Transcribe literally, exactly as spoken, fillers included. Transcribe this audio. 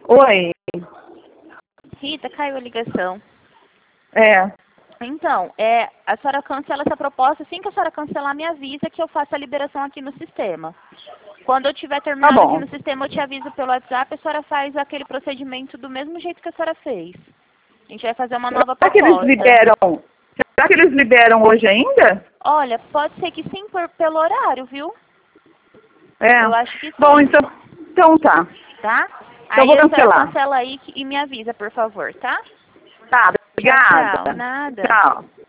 Oi. Rita, caiu a ligação. É. Então, é, a senhora cancela essa proposta. Assim que a senhora cancelar, me avisa que eu faço a liberação aqui no sistema. Quando eu tiver terminado Tá aqui bom. no sistema, eu te aviso pelo WhatsApp, a senhora faz aquele procedimento do mesmo jeito que a senhora fez. A gente vai fazer uma nova Será que eles proposta. liberam? Será que eles liberam hoje ainda? Olha, pode ser que sim, por, pelo horário, viu? É. Eu acho que sim. Bom, então, então tá. Tá? Então Aí vou a senhora cancelar. cancela aí que- e me avisa, por favor, tá? Tá, Tchau, obrigada. tchau. Nada. Tchau.